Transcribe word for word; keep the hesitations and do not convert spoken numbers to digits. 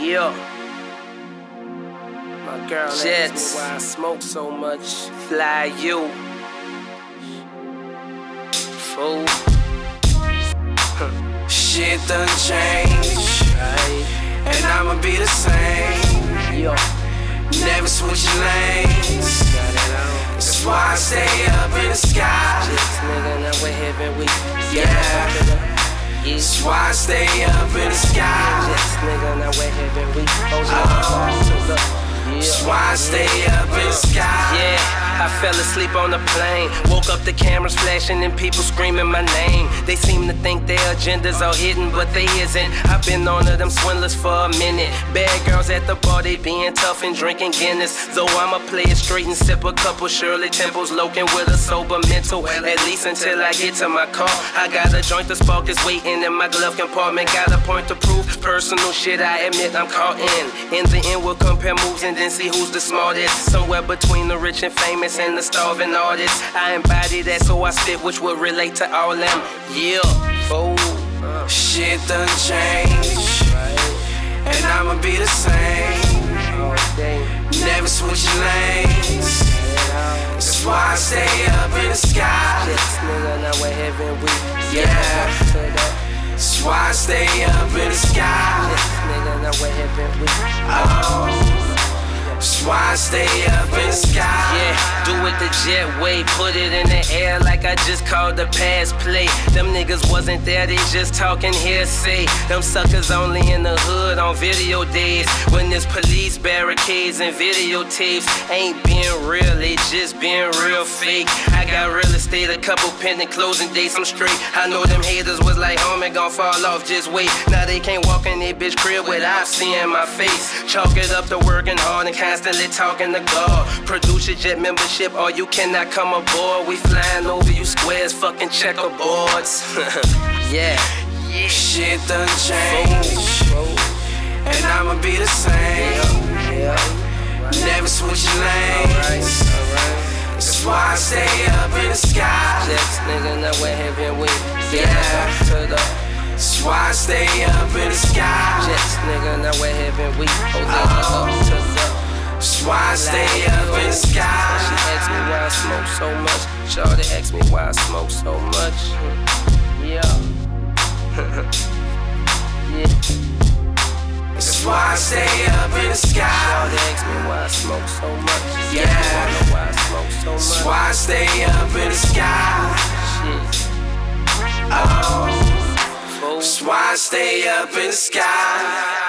Yeah. My girl Jets. asks me why I smoke so much. Fly you. Fool. Shit done changed, Right. and I'ma be the same. Yeah. Never switching lanes. Got it on. That's why I stay up in the sky. Jets, nigga, now we're heaven week. Yeah. That's why I stay up in the sky. Jets, nigga, now we're heaven week. Oh, That's why I stay up in the sky. Yeah, I fell asleep on the plane. Woke up, the cameras flashing and people screaming my name. They seem to think their agendas are hidden, but they isn't. I've been on to them swindlers for a minute. Bad girls at the bar, they being tough and drinking Guinness. Though I'ma play it straight and sip a couple Shirley Temples, loking with a sober mental. At least until I get to my car. I got a joint, the spark is waiting in my glove compartment. Got a point to prove, personal shit I admit I'm caught in. In the end, we'll compare moves and then see who's the smartest. Somewhere between the rich and famous and the starving artists. I embody that, so I spit which will relate to all them. Yeah, fool. Uh, Shit done changed, and I'ma be the same. All day. Never switching lanes. That's why I stay up in the sky. Jets, nigga, now we're heaven week. Yeah. To that. That's why I stay up in the sky. Jets, nigga, now we're heaven week. Oh. That's why I stay up in the sky. Yeah, do it the jet way, put it in the air like I just called the pass play. Them niggas wasn't there, they just talking hearsay. Them suckers only in the hood on video days. When there's police barricades and videotapes, ain't being real, they just being real fake. I got real estate, a couple pending closing dates, I'm straight. I know them haters was like, homie, gon' fall off, just wait. Now they can't walk in their bitch crib without seeing my face. Chalk it up to working hard and constantly talking to God. Produce your jet membership or you cannot come aboard. We flying over you squares, fucking checkerboards. Yeah. Yeah. Shit done changed, and I'ma be the same. Yeah. Never switching lanes. That's why I stay up in the sky. Jets, nigga, now we're heaven week. Yeah. To the That's why I stay up in the sky. Jets, nigga, now we're heaven week. Oh, Oh. to the That's why I stay up in the She sky. asked me why I smoke so much. Shawty asked me why I smoke so much. Yeah. Yeah. That's why I stay up in the sky. Shawty asked me why I smoke so much. Yeah. Wanna why I smoke so That's much. why I stay up in the sky. Shit. Oh. Fool. That's why I stay up in the sky.